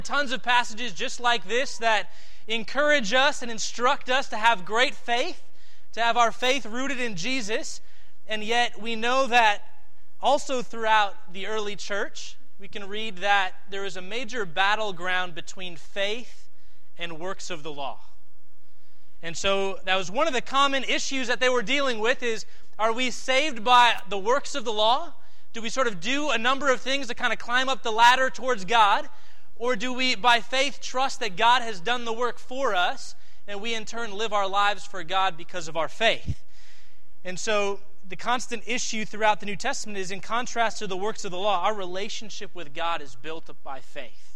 Tons of passages just like this that encourage us and instruct us to have great faith, to have our faith rooted in Jesus. And yet we know that also throughout the early church, we can read that there is a major battleground between faith and works of the law. And so that was one of the common issues that they were dealing with is, are we saved by the works of the law? Do we sort of do a number of things to kind of climb up the ladder towards God? Or do we, by faith, trust that God has done the work for us, and we in turn live our lives for God because of our faith? And so the constant issue throughout the New Testament is, in contrast to the works of the law, our relationship with God is built up by faith.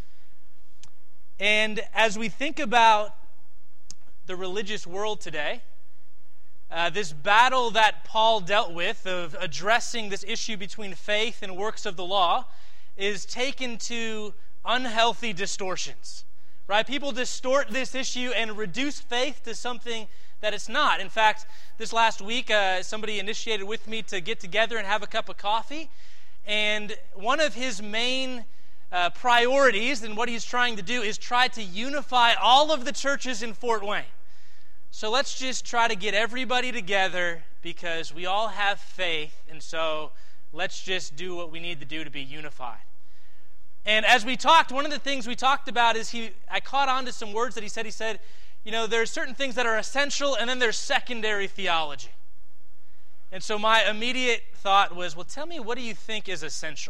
And as we think about the religious world today, this battle that Paul dealt with of addressing this issue between faith and works of the law is taken to unhealthy distortions, right? People distort this issue and reduce faith to something that it's not. In fact, this last week, somebody initiated with me to get together and have a cup of coffee, and one of his main priorities and what he's trying to do is try to unify all of the churches in Fort Wayne. So let's just try to get everybody together because we all have faith, and so let's just do what we need to do to be unified. And as we talked, one of the things we talked about is I caught on to some words that he said. He said, you know, there's certain things that are essential, and then there's secondary theology. And so my immediate thought was, well, tell me, what do you think is essential?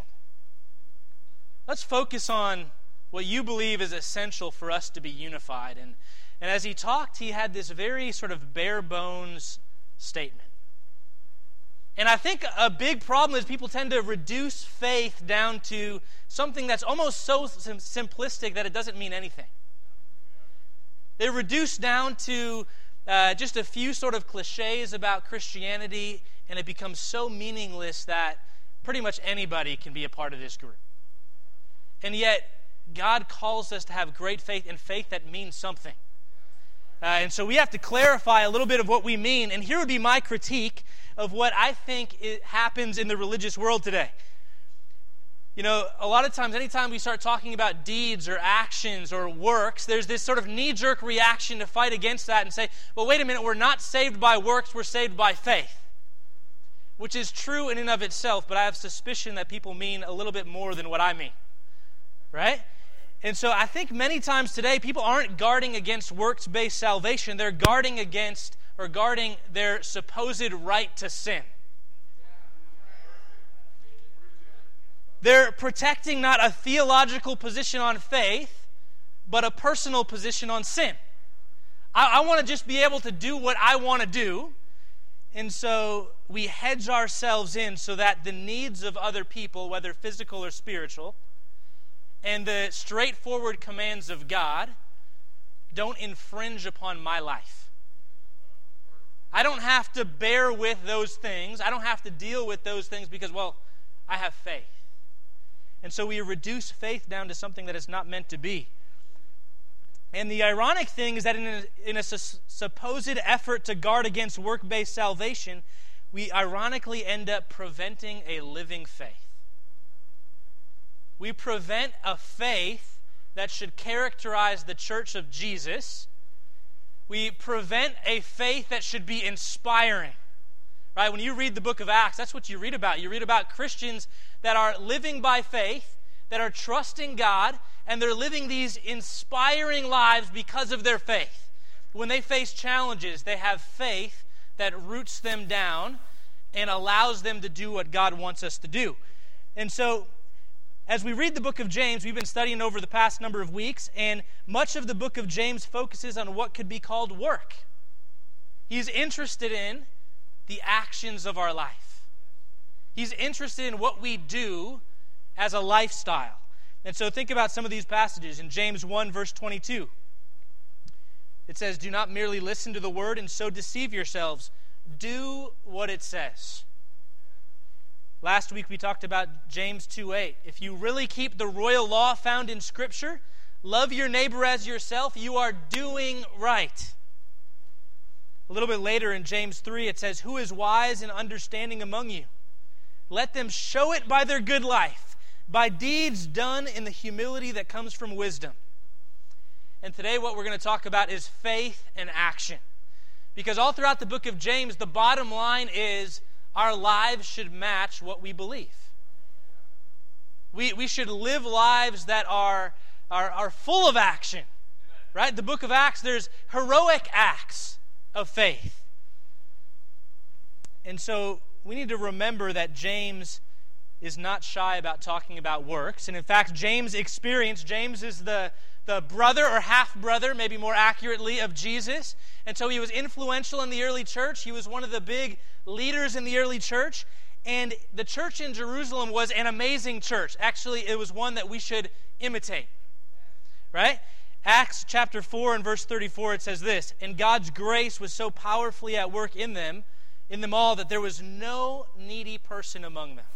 Let's focus on what you believe is essential for us to be unified. And as he talked, he had this very sort of bare bones statement. And I think a big problem is people tend to reduce faith down to something that's almost so simplistic that it doesn't mean anything. They reduce down to just a few sort of cliches about Christianity, and it becomes so meaningless that pretty much anybody can be a part of this group. And yet, God calls us to have great faith, and faith that means something. And so we have to clarify a little bit of what we mean. And here would be my critique of what I think happens in the religious world today. You know, a lot of times, anytime we start talking about deeds or actions or works, there's this sort of knee-jerk reaction to fight against that and say, well, wait a minute, we're not saved by works, we're saved by faith. Which is true in and of itself, but I have suspicion that people mean a little bit more than what I mean. Right? And so I think many times today, people aren't guarding against works-based salvation. They're guarding against or guarding their supposed right to sin. They're protecting not a theological position on faith, but a personal position on sin. I want to just be able to do what I want to do, and so we hedge ourselves in so that the needs of other people, whether physical or spiritual, and the straightforward commands of God don't infringe upon my life. I don't have to bear with those things. I don't have to deal with those things because, well, I have faith. And so we reduce faith down to something that it's not meant to be. And the ironic thing is that in a supposed effort to guard against work-based salvation, we ironically end up preventing a living faith. We prevent a faith that should characterize the church of Jesus. We prevent a faith that should be inspiring. Right? When you read the book of Acts, that's what you read about. You read about Christians that are living by faith, that are trusting God, and they're living these inspiring lives because of their faith. When they face challenges, they have faith that roots them down and allows them to do what God wants us to do. And so, as we read the book of James, we've been studying over the past number of weeks, and much of the book of James focuses on what could be called work. He's interested in the actions of our life. He's interested in what we do as a lifestyle. And so think about some of these passages. In James 1, verse 22, it says, "Do not merely listen to the word and so deceive yourselves. Do what it says." Last week we talked about James 2:8. If you really keep the royal law found in Scripture, love your neighbor as yourself, you are doing right. A little bit later in James 3, it says, "Who is wise and understanding among you? Let them show it by their good life, by deeds done in the humility that comes from wisdom. And today what we're going to talk about is faith and action. Because all throughout the book of James, the bottom line is our lives should match what we believe. We should live lives that are full of action. Right? The book of Acts, there's heroic acts of faith. And so we need to remember that James is not shy about talking about works. And in fact, James is the brother or half-brother, maybe more accurately, of Jesus. And so he was influential in the early church. He was one of the big leaders in the early church. And the church in Jerusalem was an amazing church. Actually, it was one that we should imitate. Right? Acts chapter 4 and verse 34, it says this, "And God's grace was so powerfully at work in them all, that there was no needy person among them."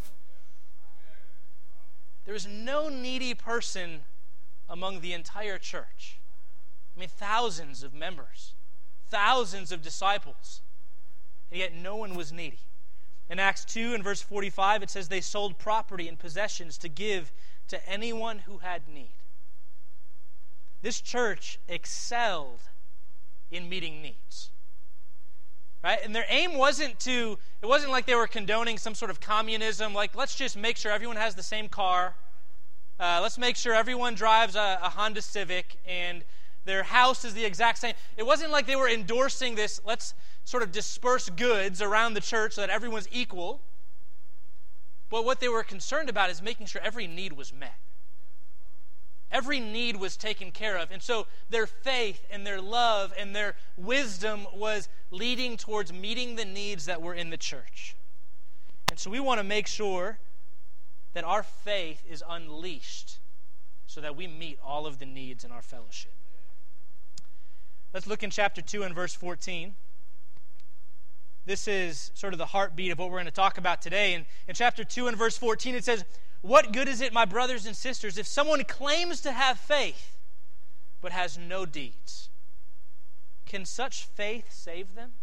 There was no needy person among the entire church. I mean, thousands of members, thousands of disciples, and yet no one was needy. In Acts 2 and verse 45, it says they sold property and possessions to give to anyone who had need. This church excelled in meeting needs. Right? And their aim wasn't like they were condoning some sort of communism, like let's just make sure everyone has the same car. Let's make sure everyone drives a Honda Civic and their house is the exact same. It wasn't like they were endorsing this, let's sort of disperse goods around the church so that everyone's equal. But what they were concerned about is making sure every need was met. Every need was taken care of. And so their faith and their love and their wisdom was leading towards meeting the needs that were in the church. And so we want to make sure that our faith is unleashed so that we meet all of the needs in our fellowship. Let's look in chapter 2 and verse 14. This is sort of the heartbeat of what we're going to talk about today. And in chapter 2 and verse 14 it says, "What good is it, my brothers and sisters, if someone claims to have faith but has no deeds? Can such faith save them?"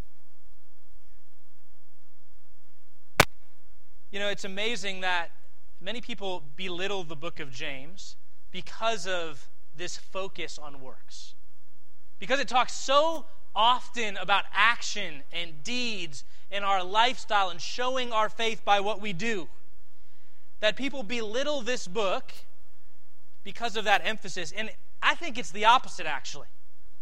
You know, it's amazing that many people belittle the book of James because of this focus on works. Because it talks so often about action and deeds and our lifestyle and showing our faith by what we do, that people belittle this book because of that emphasis. And I think it's the opposite, actually.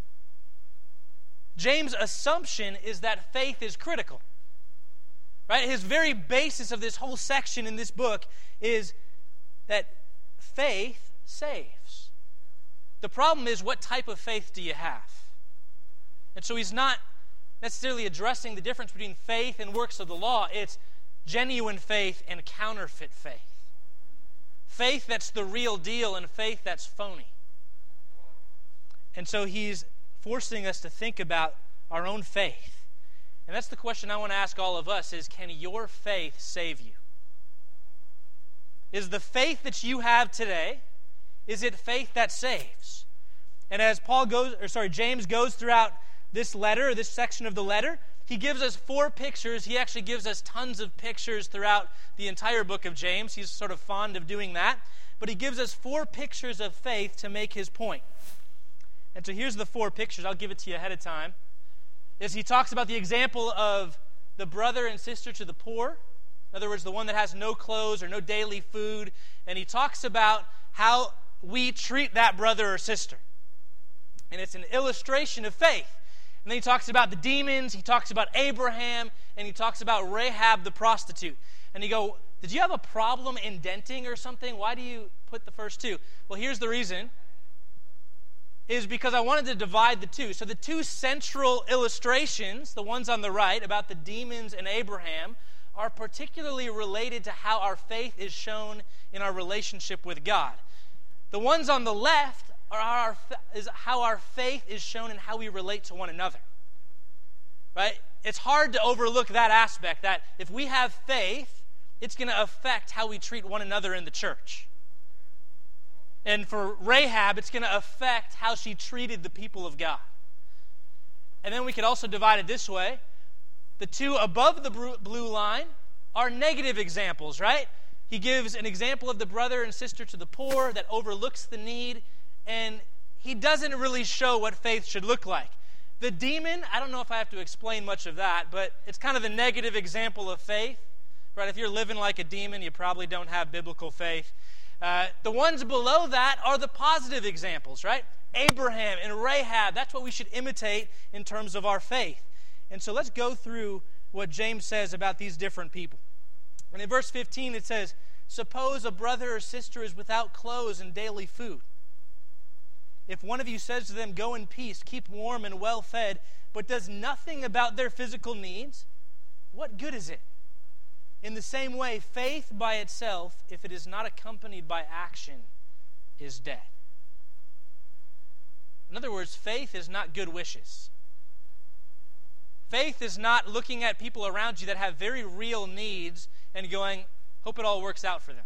James' assumption is that faith is critical. Right? His very basis of this whole section in this book is that faith saves. The problem is, what type of faith do you have? And so he's not necessarily addressing the difference between faith and works of the law. It's genuine faith and counterfeit faith. Faith that's the real deal and faith that's phony. And so he's forcing us to think about our own faith. And that's the question I want to ask all of us is, can your faith save you? Is the faith that you have today, is it faith that saves? And as James goes throughout this letter, or this section of the letter, he gives us 4 pictures. He actually gives us tons of pictures throughout the entire book of James. He's sort of fond of doing that. But he gives us 4 pictures of faith to make his point. And so here's the 4 pictures. I'll give it to you ahead of time. He talks about the example of the brother and sister to the poor. In other words, the one that has no clothes or no daily food. And he talks about how we treat that brother or sister. And it's an illustration of faith. And then he talks about the demons, he talks about Abraham, and he talks about Rahab the prostitute. And you go, did you have a problem indenting or something? Why do you put the first 2? Well, here's the reason. Is because I wanted to divide the 2. So the 2 central illustrations, the ones on the right about the demons and Abraham, are particularly related to how our faith is shown in our relationship with God. The ones on the left is how our faith is shown in how we relate to one another. Right? It's hard to overlook that aspect, that if we have faith, it's going to affect how we treat one another in the church. And for Rahab, it's going to affect how she treated the people of God. And then we could also divide it this way. The 2 above the blue line are negative examples, right? He gives an example of the brother and sister to the poor that overlooks the need, and he doesn't really show what faith should look like. The demon, I don't know if I have to explain much of that, but it's kind of the negative example of faith. Right? If you're living like a demon, you probably don't have biblical faith. The ones below that are the positive examples, right? Abraham and Rahab, that's what we should imitate in terms of our faith. And so let's go through what James says about these different people. And in verse 15 it says, "Suppose a brother or sister is without clothes and daily food. If one of you says to them, 'Go in peace, keep warm and well fed,' but does nothing about their physical needs, what good is it? In the same way, faith by itself, if it is not accompanied by action, is dead." In other words, faith is not good wishes. Faith is not looking at people around you that have very real needs and going, "Hope it all works out for them."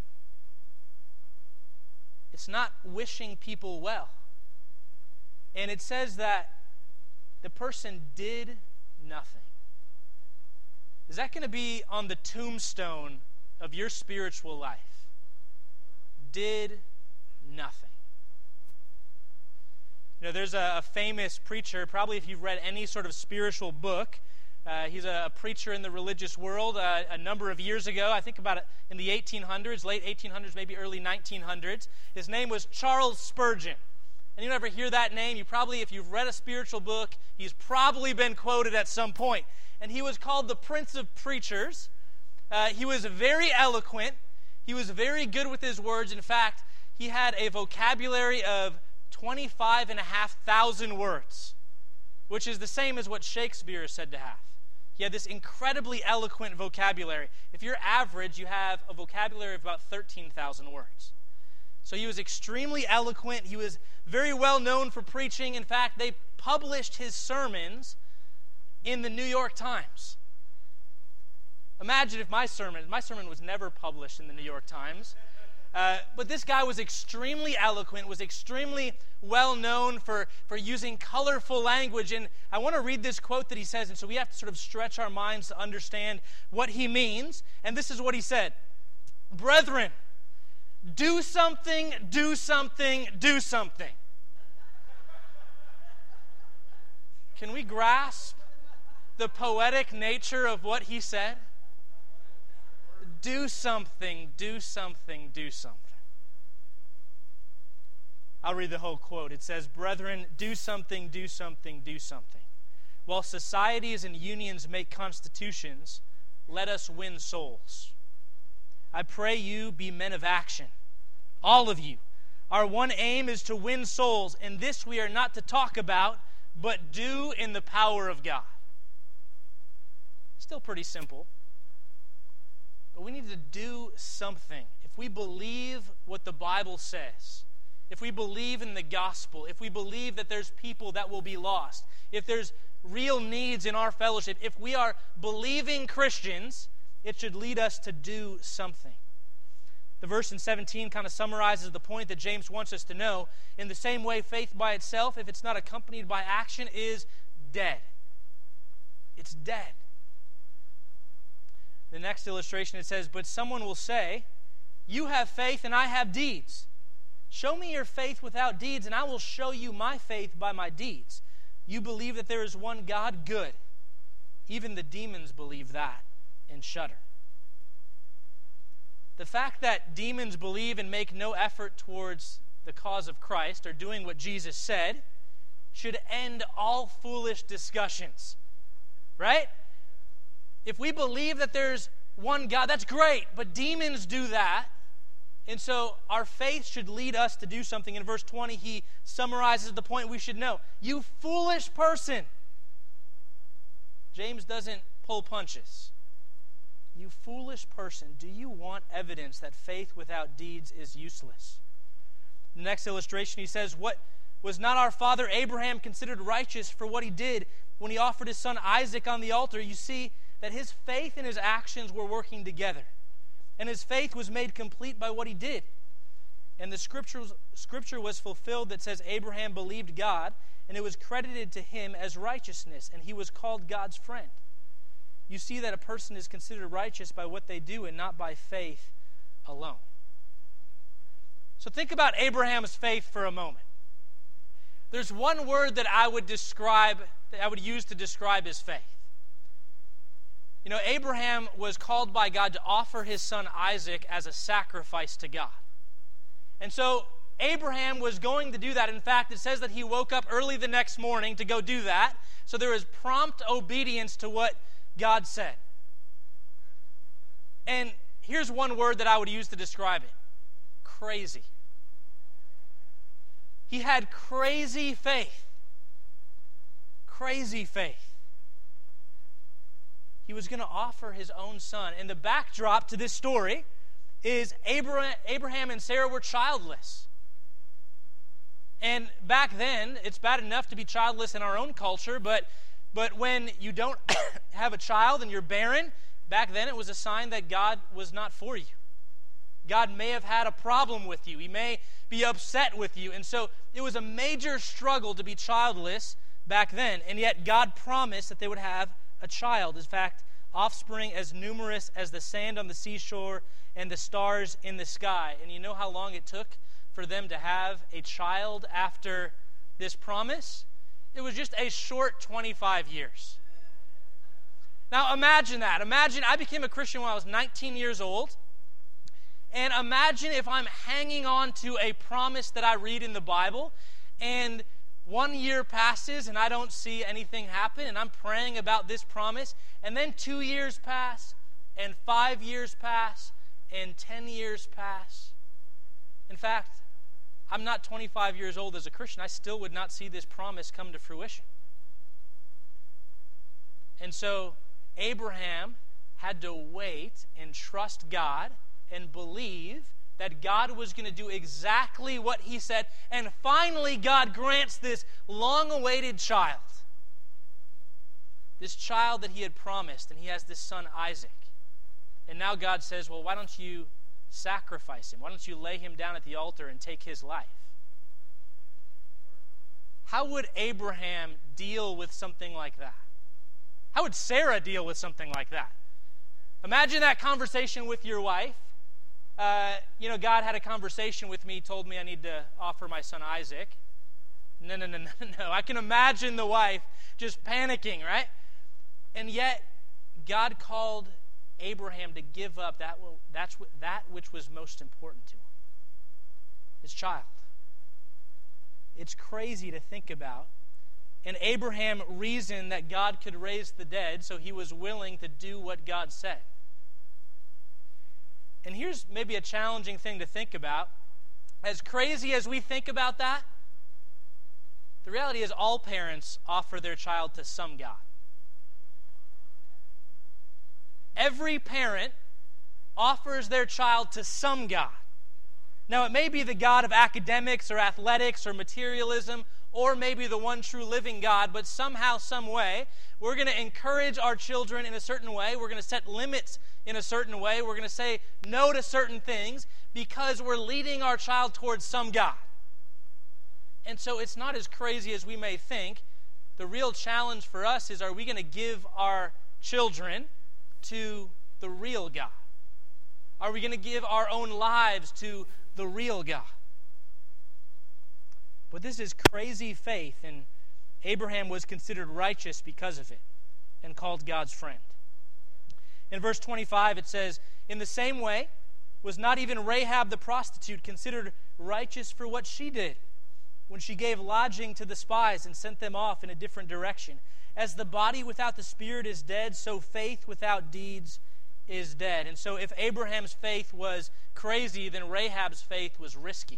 It's not wishing people well. And it says that the person did nothing. Is that going to be on the tombstone of your spiritual life? Did nothing. You know, there's a famous preacher, probably if you've read any sort of spiritual book, he's a preacher in the religious world a number of years ago, I think about it in the 1800s, late 1800s, maybe early 1900s. His name was Charles Spurgeon. And you ever hear that name? You probably, if you've read a spiritual book, he's probably been quoted at some point. And he was called the Prince of Preachers. He was very eloquent. He was very good with his words. In fact, he had a vocabulary of 25,500 words, which is the same as what Shakespeare is said to have. He had this incredibly eloquent vocabulary. If you're average, you have a vocabulary of about 13,000 words. So he was extremely eloquent. He was very well known for preaching. In fact, they published his sermons in the New York Times. Imagine if my sermon was never published in the New York Times. But this guy was extremely eloquent, was extremely well known for using colorful language. And I want to read this quote that he says, and so we have to sort of stretch our minds to understand what he means. And this is what he said: "Brethren, do something, do something, do something." Can we grasp the poetic nature of what he said? Do something, do something, do something. I'll read the whole quote. It says, "Brethren, do something, do something, do something. While societies and unions make constitutions, let us win souls. I pray you be men of action, all of you. Our one aim is to win souls, and this we are not to talk about, but do in the power of God." Still pretty simple. But we need to do something. If we believe what the Bible says, if we believe in the gospel, if we believe that there's people that will be lost, if there's real needs in our fellowship, if we are believing Christians, it should lead us to do something. The verse in 17 kind of summarizes the point that James wants us to know. In the same way, faith by itself, if it's not accompanied by action, is dead. It's dead. The next illustration, it says, "But someone will say, 'You have faith and I have deeds. Show me your faith without deeds, and I will show you my faith by my deeds. You believe that there is one God? Good. Even the demons believe that and shudder.'" The fact that demons believe and make no effort towards the cause of Christ or doing what Jesus said should end all foolish discussions, right? If we believe that there's one God, that's great, but demons do that. And so our faith should lead us to do something. In verse 20, he summarizes the point we should know. You foolish person. James doesn't pull punches. You foolish person, do you want evidence that faith without deeds is useless? The next illustration, he says, "What was not our father Abraham considered righteous for what he did when he offered his son Isaac on the altar?" You see that his faith and his actions were working together. And his faith was made complete by what he did. And the scripture was fulfilled that says Abraham believed God, and it was credited to him as righteousness, and he was called God's friend. You see that a person is considered righteous by what they do and not by faith alone. So think about Abraham's faith for a moment. There's one word that I would use to describe his faith. You know, Abraham was called by God to offer his son Isaac as a sacrifice to God. And so Abraham was going to do that. In fact, it says that he woke up early the next morning to go do that. So there was prompt obedience to what God said. And here's one word that I would use to describe it. Crazy. He had crazy faith. Crazy faith. He was going to offer his own son. And the backdrop to this story is Abraham and Sarah were childless. And back then, it's bad enough to be childless in our own culture, but when you don't have a child and you're barren, back then it was a sign that God was not for you. God may have had a problem with you. He may be upset with you. And so it was a major struggle to be childless back then. And yet God promised that they would have a child. In fact, offspring as numerous as the sand on the seashore and the stars in the sky. And you know how long it took for them to have a child after this promise? It was just a short 25 years. Now imagine that. Imagine I became a Christian when I was 19 years old. And imagine if I'm hanging on to a promise that I read in the Bible, and 1 year passes and I don't see anything happen, and I'm praying about this promise, and then 2 years pass, and 5 years pass, and 10 years pass. In fact, I'm not 25 years old as a Christian. I still would not see this promise come to fruition. And so Abraham had to wait and trust God and believe that God was going to do exactly what he said. And finally, God grants this long-awaited child. This child that he had promised, and he has this son Isaac. And now God says, well, why don't you sacrifice him? Why don't you lay him down at the altar and take his life? How would Abraham deal with something like that? How would Sarah deal with something like that? Imagine that conversation with your wife. God had a conversation with me, told me I need to offer my son Isaac. No. I can imagine the wife just panicking, right? And yet, God called Abraham to give up that which was most important to him. His child. It's crazy to think about. And Abraham reasoned that God could raise the dead, so he was willing to do what God said. And here's maybe a challenging thing to think about. As crazy as we think about that, the reality is all parents offer their child to some God. Every parent offers their child to some God. Now, it may be the God of academics or athletics or materialism, or maybe the one true living God, but somehow, some way, we're going to encourage our children in a certain way. We're going to set limits in a certain way. We're going to say no to certain things because we're leading our child towards some God. And so it's not as crazy as we may think. The real challenge for us is, are we going to give our children to the real God? Are we going to give our own lives to the real God? But this is crazy faith, and Abraham was considered righteous because of it and called God's friend. In verse 25 it says, in the same way was not even Rahab the prostitute considered righteous for what she did when she gave lodging to the spies and sent them off in a different direction. As the body without the spirit is dead, so faith without deeds is dead. And so if Abraham's faith was crazy, then Rahab's faith was risky.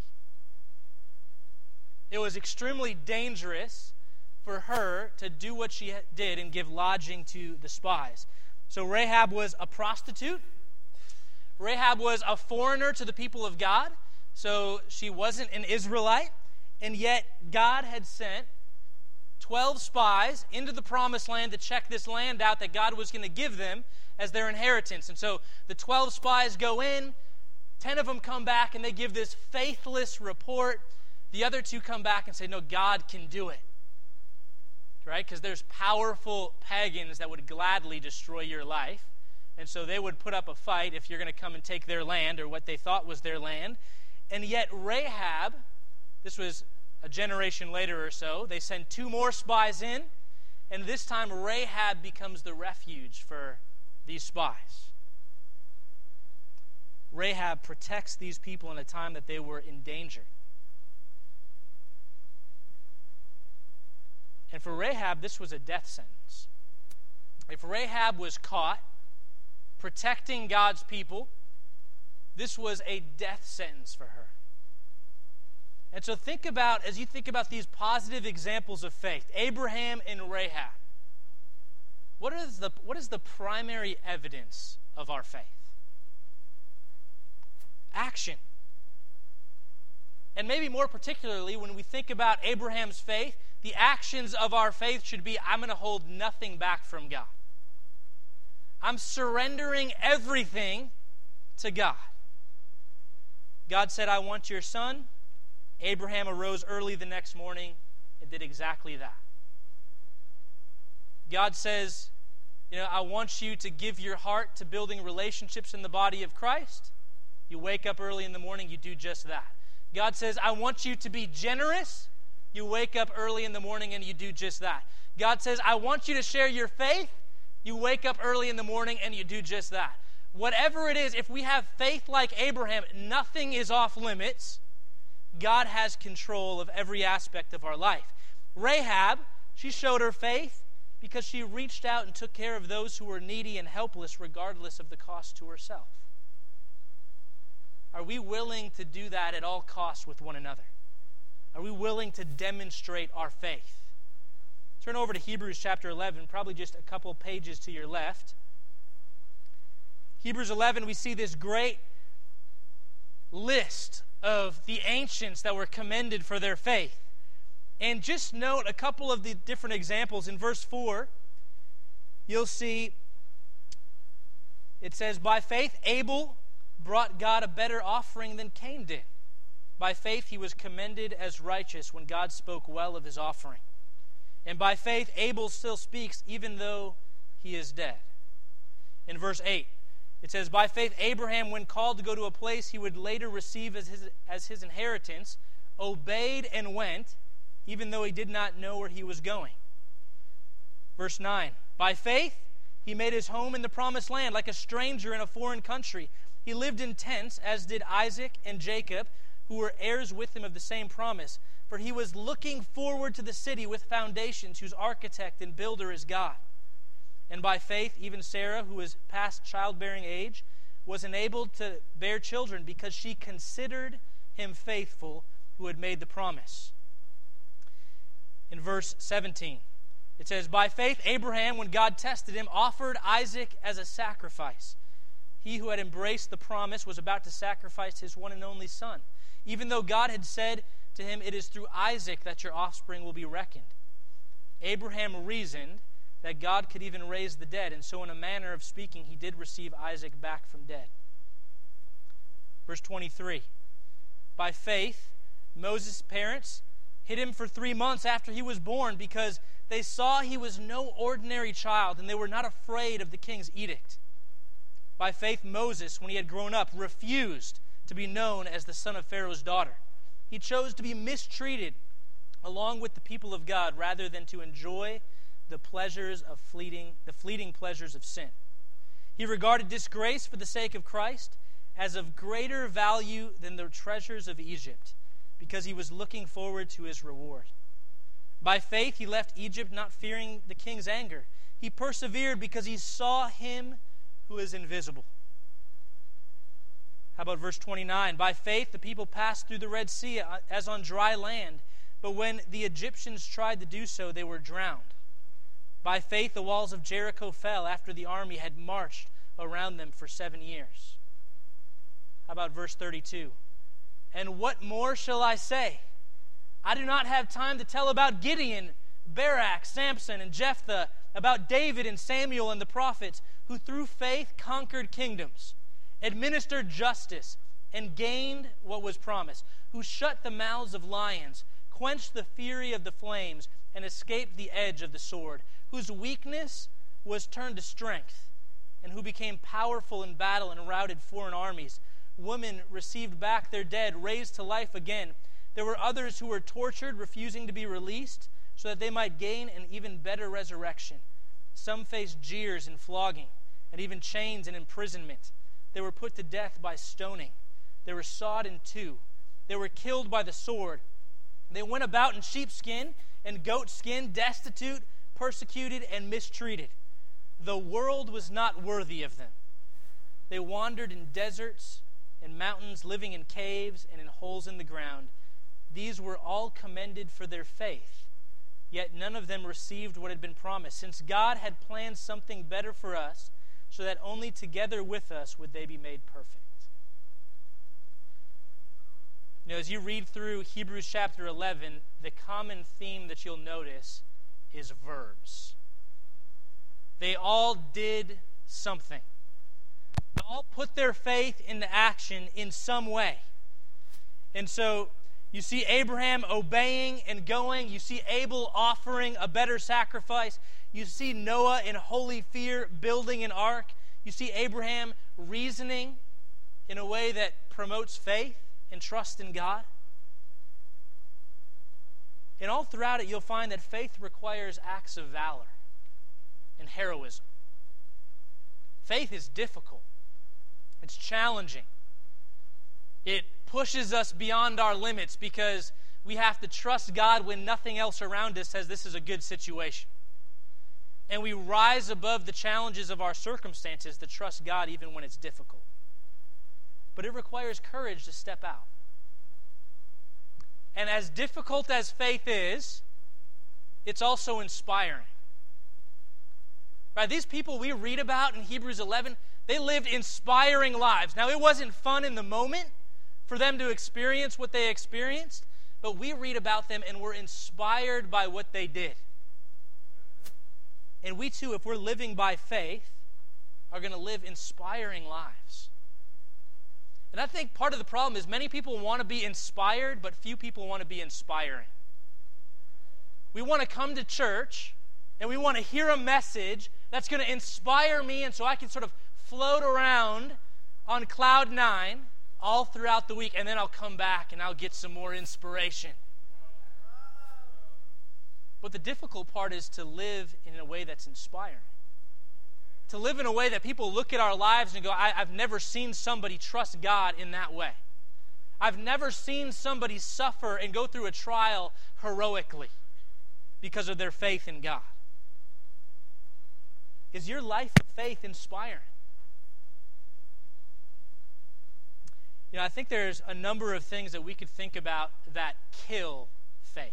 It was extremely dangerous for her to do what she did and give lodging to the spies. So Rahab was a prostitute. Rahab was a foreigner to the people of God. So she wasn't an Israelite. And yet God had sent 12 spies into the promised land to check this land out that God was going to give them as their inheritance. And so the 12 spies go in, 10 of them come back, and they give this faithless report. The other 2 come back and say, no, God can do it. Right? Because there's powerful pagans that would gladly destroy your life. And so they would put up a fight if you're going to come and take their land or what they thought was their land. And yet Rahab, this was a generation later or so, they send 2 more spies in, and this time Rahab becomes the refuge for these spies. Rahab protects these people in a time that they were in danger. And for Rahab, this was a death sentence. If Rahab was caught protecting God's people, this was a death sentence for her. And so as you think about these positive examples of faith, Abraham and Rahab, what is the primary evidence of our faith? Action. And maybe more particularly, when we think about Abraham's faith, the actions of our faith should be, I'm going to hold nothing back from God. I'm surrendering everything to God. God said, I want your son. Abraham arose early the next morning and did exactly that. God says, I want you to give your heart to building relationships in the body of Christ. You wake up early in the morning, you do just that. God says, I want you to be generous. You wake up early in the morning and you do just that. God says, I want you to share your faith. You wake up early in the morning and you do just that. Whatever it is, if we have faith like Abraham, nothing is off limits. God has control of every aspect of our life. Rahab, she showed her faith because she reached out and took care of those who were needy and helpless regardless of the cost to herself. Are we willing to do that at all costs with one another? Are we willing to demonstrate our faith? Turn over to Hebrews chapter 11, probably just a couple pages to your left. Hebrews 11, we see this great list of the ancients that were commended for their faith. And just note a couple of the different examples. In verse 4, you'll see it says, by faith Abel brought God a better offering than Cain did. By faith he was commended as righteous when God spoke well of his offering. And by faith Abel still speaks even though he is dead. In verse 8, it says, by faith Abraham, when called to go to a place he would later receive as his inheritance, obeyed and went, even though he did not know where he was going. Verse 9, by faith he made his home in the promised land like a stranger in a foreign country. He lived in tents, as did Isaac and Jacob, who were heirs with him of the same promise. For he was looking forward to the city with foundations, whose architect and builder is God. And by faith, even Sarah, who was past childbearing age, was enabled to bear children because she considered him faithful who had made the promise. In verse 17, it says, by faith Abraham, when God tested him, offered Isaac as a sacrifice. He who had embraced the promise was about to sacrifice his one and only son, even though God had said to him, it is through Isaac that your offspring will be reckoned. Abraham reasoned that God could even raise the dead, and so in a manner of speaking, he did receive Isaac back from dead. Verse 23, by faith, Moses' parents hid him for 3 months after he was born because they saw he was no ordinary child, and they were not afraid of the king's edict. By faith, Moses, when he had grown up, refused to be known as the son of Pharaoh's daughter. He chose to be mistreated along with the people of God rather than to enjoy the fleeting pleasures of sin. He regarded disgrace for the sake of Christ as of greater value than the treasures of Egypt, because he was looking forward to his reward. By faith, he left Egypt not fearing the king's anger. He persevered because he saw him who is invisible. How about verse 29? By faith, the people passed through the Red Sea as on dry land, but when the Egyptians tried to do so, they were drowned. By faith, the walls of Jericho fell after the army had marched around them for 7 years. How about verse 32? And what more shall I say? I do not have time to tell about Gideon, Barak, Samson, and Jephthah, about David and Samuel and the prophets, who through faith conquered kingdoms, administered justice, and gained what was promised, who shut the mouths of lions, quenched the fury of the flames, and escaped the edge of the sword, whose weakness was turned to strength, and who became powerful in battle and routed foreign armies. Women received back their dead, raised to life again. There were others who were tortured, refusing to be released, so that they might gain an even better resurrection. Some faced jeers and flogging, and even chains and imprisonment. They were put to death by stoning. They were sawed in two. They were killed by the sword. They went about in sheepskin and goatskin, destitute, persecuted, and mistreated. The world was not worthy of them. They wandered in deserts and mountains, living in caves and in holes in the ground. These were all commended for their faith, yet none of them received what had been promised, since God had planned something better for us, so that only together with us would they be made perfect. You know, as you read through Hebrews chapter 11, the common theme that you'll notice is verbs. They all did something. They all put their faith into action in some way. And so you see Abraham obeying and going. You see Abel offering a better sacrifice. You see Noah in holy fear building an ark. You see Abraham reasoning in a way that promotes faith and trust in God. And all throughout it, you'll find that faith requires acts of valor and heroism. Faith is difficult. It's challenging. It pushes us beyond our limits because we have to trust God when nothing else around us says this is a good situation. And we rise above the challenges of our circumstances to trust God even when it's difficult. But it requires courage to step out. And as difficult as faith is, it's also inspiring. Right? These people we read about in Hebrews 11, they lived inspiring lives. Now, it wasn't fun in the moment for them to experience what they experienced, but we read about them and we're inspired by what they did. And we too, if we're living by faith, are going to live inspiring lives. And I think part of the problem is many people want to be inspired, but few people want to be inspiring. We want to come to church, and we want to hear a message that's going to inspire me, and so I can sort of float around on cloud nine all throughout the week, and then I'll come back and I'll get some more inspiration. But the difficult part is to live in a way that's inspiring. To live in a way that people look at our lives and go, I've never seen somebody trust God in that way. I've never seen somebody suffer and go through a trial heroically because of their faith in God. Is your life of faith inspiring? You know, I think there's a number of things that we could think about that kill faith.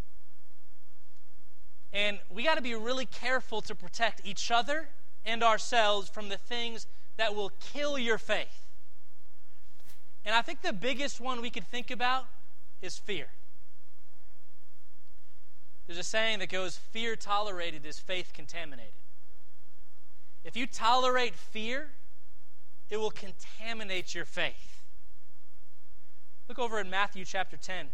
And we got to be really careful to protect each other and ourselves from the things that will kill your faith. And I think the biggest one we could think about is fear. There's a saying that goes, fear tolerated is faith contaminated. If you tolerate fear, it will contaminate your faith. Look over in Matthew chapter 10.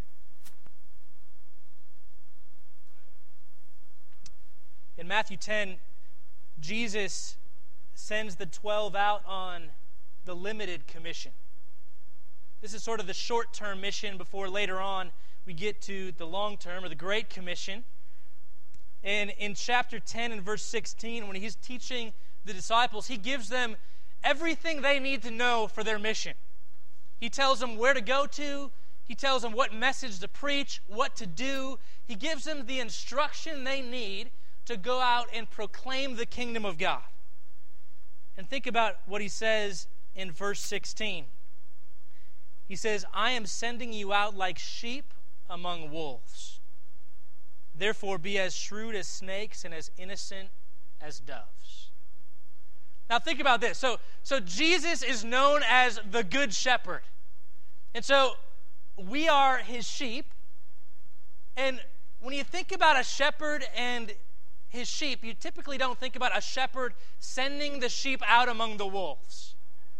In Matthew 10, Jesus sends the 12 out on the limited commission. This is sort of the short-term mission before later on we get to the long-term or the Great Commission. And in chapter 10 and verse 16, when he's teaching the disciples, he gives them everything they need to know for their mission. He tells them where to go to. He tells them what message to preach, what to do. He gives them the instruction they need to go out and proclaim the kingdom of God. And think about what he says in verse 16. He says, I am sending you out like sheep among wolves. Therefore be as shrewd as snakes and as innocent as doves. Now think about this. So Jesus is known as the Good Shepherd. And so we are his sheep. And when you think about a shepherd and his sheep, you typically don't think about a shepherd sending the sheep out among the wolves.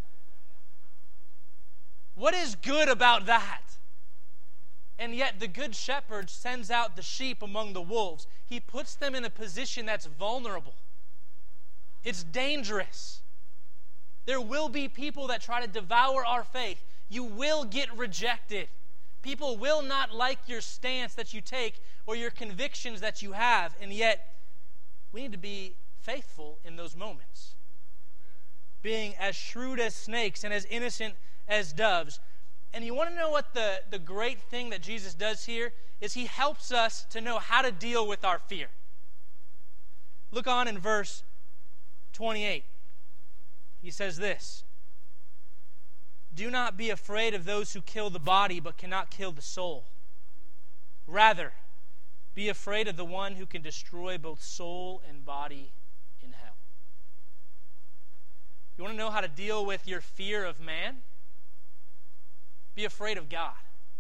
What is good about that? And yet the good shepherd sends out the sheep among the wolves. He puts them in a position that's vulnerable. It's dangerous. There will be people that try to devour our faith. You will get rejected. People will not like your stance that you take or your convictions that you have, and yet we need to be faithful in those moments. Being as shrewd as snakes and as innocent as doves. And you want to know what the great thing that Jesus does here is he helps us to know how to deal with our fear. Look on in verse 28. He says this, "Do not be afraid of those who kill the body but cannot kill the soul. Rather, be afraid of the one who can destroy both soul and body in hell." You want to know how to deal with your fear of man? Be afraid of God.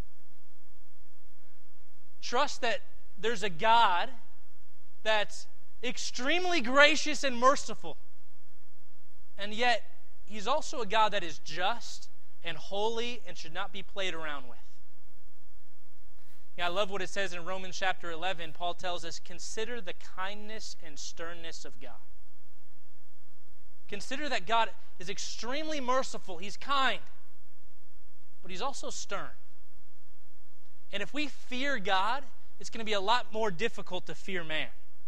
Trust that there's a God that's extremely gracious and merciful. And yet, he's also a God that is just and holy and should not be played around with. Yeah, I love what it says in Romans chapter 11. Paul tells us, consider the kindness and sternness of God. Consider that God is extremely merciful. He's kind. But he's also stern. And if we fear God, it's going to be a lot more difficult to fear man.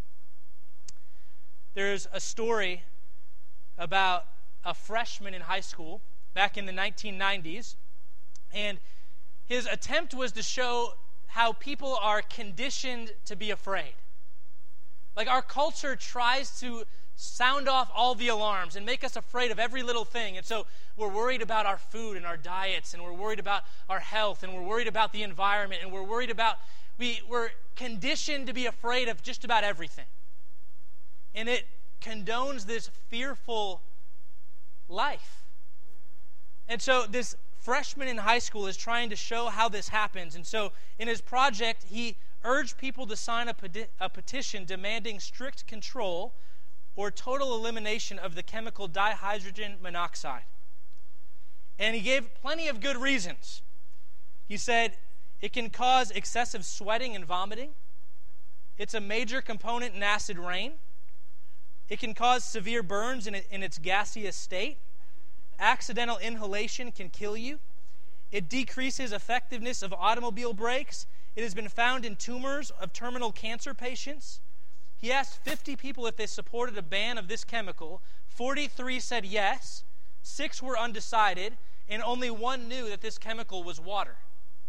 There's a story about a freshman in high school back in the 1990s. And his attempt was to show how people are conditioned to be afraid. Like our culture tries to sound off all the alarms and make us afraid of every little thing. And so we're worried about our food and our diets, and we're worried about our health, and we're worried about the environment, and we're worried about, we're conditioned to be afraid of just about everything. And it condones this fearful life. And so this freshman in high school is trying to show how this happens. And so in his project, he urged people to sign a petition demanding strict control or total elimination of the chemical dihydrogen monoxide. And he gave plenty of good reasons. He said it can cause excessive sweating and vomiting. It's a major component in acid rain. It can cause severe burns in its gaseous state. Accidental inhalation can kill you. It decreases effectiveness of automobile brakes. It has been found in tumors of terminal cancer patients. He asked 50 people if they supported a ban of this chemical. 43 said yes, 6 were undecided, and only 1 knew that this chemical was water.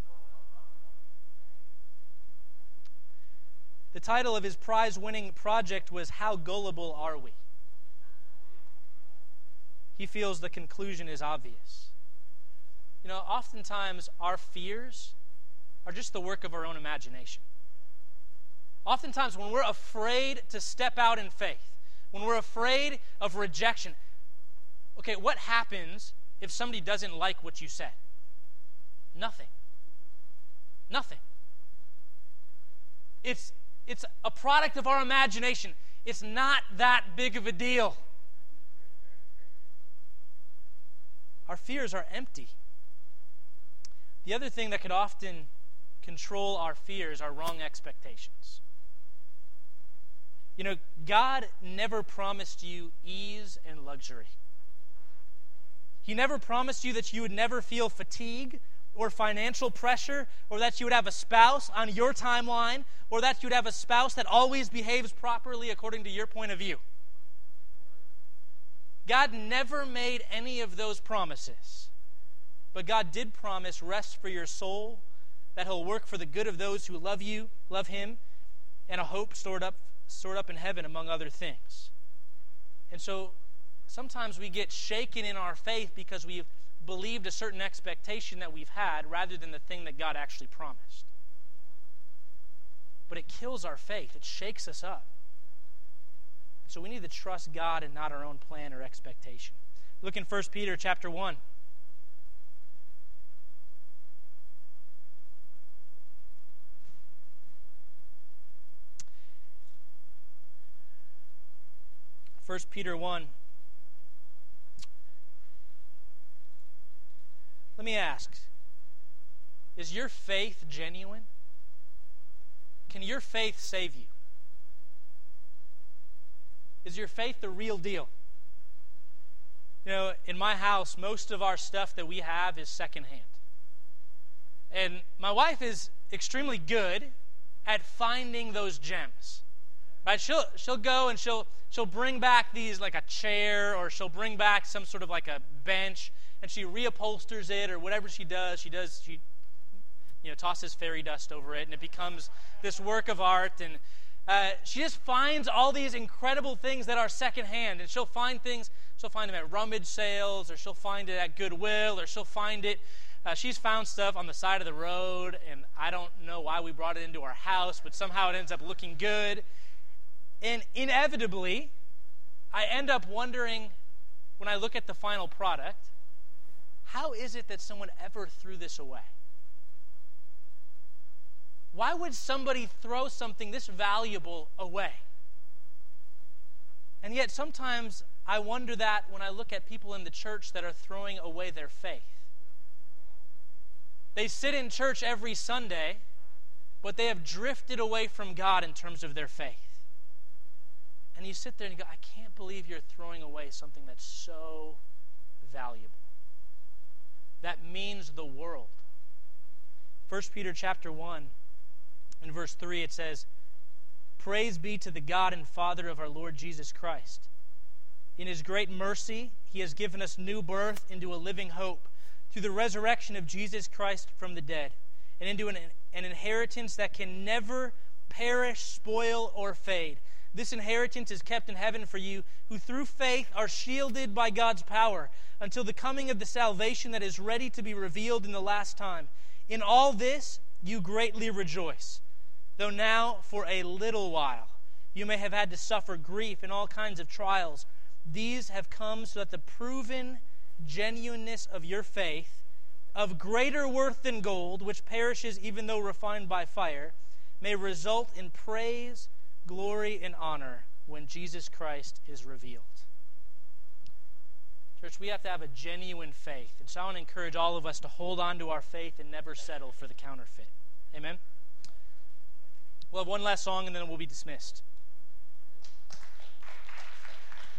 The title of his prize-winning project was "How Gullible Are We?" He feels the conclusion is obvious. You know, oftentimes our fears are just the work of our own imagination. Oftentimes when we're afraid to step out in faith, when we're afraid of rejection, okay, what happens if somebody doesn't like what you said? Nothing. Nothing. It's a product of our imagination. It's not that big of a deal. Our fears are empty. The other thing that could often control our fears are wrong expectations. You know, God never promised you ease and luxury. He never promised you that you would never feel fatigue or financial pressure, or that you would have a spouse on your timeline, or that you'd have a spouse that always behaves properly according to your point of view. God never made any of those promises. But God did promise rest for your soul, that he'll work for the good of those who love you, love him, and a hope stored up in heaven, among other things. And so sometimes we get shaken in our faith because we've believed a certain expectation that we've had rather than the thing that God actually promised. But it kills our faith. It shakes us up. So we need to trust God and not our own plan or expectation. Look in 1 Peter chapter 1. First Peter 1. Let me ask, is your faith genuine? Can your faith save you? Is your faith the real deal? In my house, most of our stuff that we have is secondhand. And my wife is extremely good at finding those gems. Right? She'll go and she'll bring back these, like a chair, or she'll bring back some sort of like a bench, and she reupholsters it, or whatever she does. She tosses fairy dust over it, and it becomes this work of art. And she just finds all these incredible things that are secondhand, and she'll find them at rummage sales, or she'll find it at Goodwill, or she'll find it. She's found stuff on the side of the road, and I don't know why we brought it into our house, but somehow it ends up looking good. And inevitably, I end up wondering, when I look at the final product, how is it that someone ever threw this away? Why would somebody throw something this valuable away? And yet sometimes I wonder that when I look at people in the church that are throwing away their faith. They sit in church every Sunday, but they have drifted away from God in terms of their faith. And you sit there and you go, I can't believe you're throwing away something that's so valuable. That means the world. 1 Peter chapter 1, in verse 3, it says, "Praise be to the God and Father of our Lord Jesus Christ. In his great mercy, he has given us new birth into a living hope through the resurrection of Jesus Christ from the dead, and into an inheritance that can never perish, spoil, or fade. This inheritance is kept in heaven for you, who through faith are shielded by God's power until the coming of the salvation that is ready to be revealed in the last time. In all this you greatly rejoice, though now for a little while you may have had to suffer grief in all kinds of trials. These have come so that the proven genuineness of your faith, of greater worth than gold, which perishes even though refined by fire, may result in praise, glory, and honor when Jesus Christ is revealed." Church, we have to have a genuine faith. And so I want to encourage all of us to hold on to our faith and never settle for the counterfeit. Amen? We'll have one last song and then we'll be dismissed.